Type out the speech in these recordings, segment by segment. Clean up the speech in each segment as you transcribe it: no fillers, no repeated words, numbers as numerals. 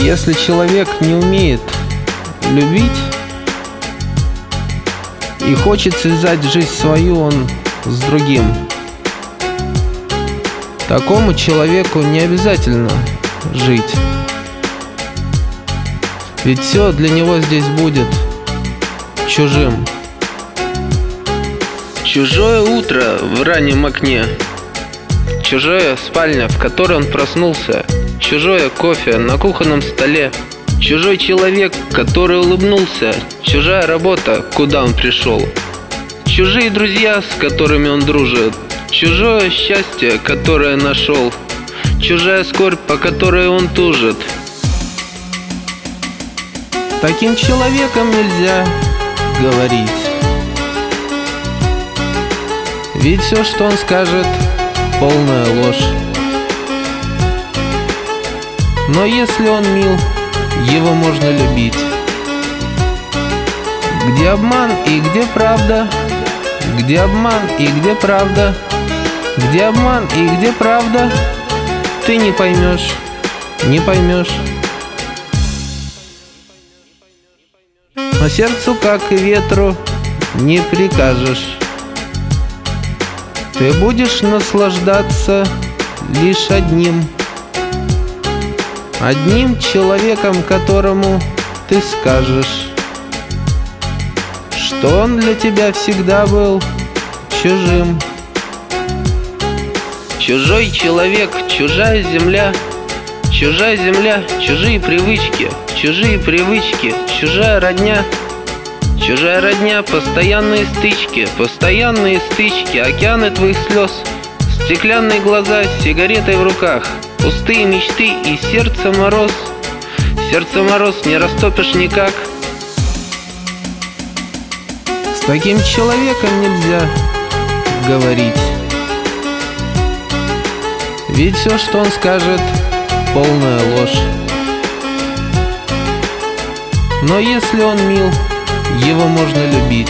Если человек не умеет любить и хочет связать жизнь свою он с другим, такому человеку не обязательно жить. Ведь все для него здесь будет чужим. Чужое утро в раннем окне, чужая спальня, в которой он проснулся, чужое кофе на кухонном столе, чужой человек, который улыбнулся, чужая работа, куда он пришел, чужие друзья, с которыми он дружит, чужое счастье, которое нашел, чужая скорбь, по которой он тужит. С таким человеком нельзя говорить. Ведь все, что он скажет, полная ложь. Но если он мил, его можно любить. Где обман и где правда? Где обман и где правда? Где обман и где правда? Ты не поймешь, не поймешь. Но сердцу, как и ветру, не прикажешь. Ты будешь наслаждаться лишь одним человеком, которому ты скажешь, что он для тебя всегда был чужим. Чужой человек, чужая земля, чужие привычки, чужая родня, постоянные стычки, океаны твоих слез, стеклянные глаза с сигаретой в руках, пустые мечты и сердце мороз, не растопишь никак. С таким человеком нельзя говорить. Ведь все, что он скажет, полная ложь. Но если он мил, его можно любить.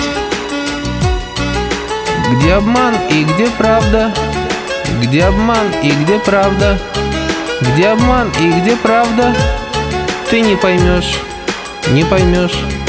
Где обман и где правда? Где обман и где правда? Где обман и где правда? Ты не поймешь, не поймешь.